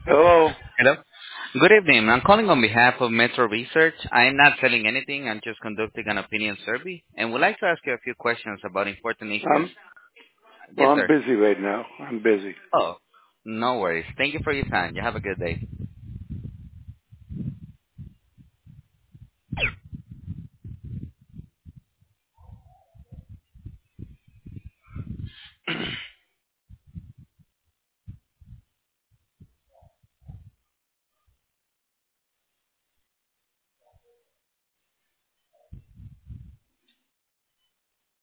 Hello. Hello. Good evening. I'm calling on behalf of Metro Research. I am not selling anything. I'm just conducting an opinion survey and would like to ask you a few questions about important issues. I'm Yes, I'm sir. busy right now. I'm busy. Oh, no worries. Thank you for your time. You have a good day.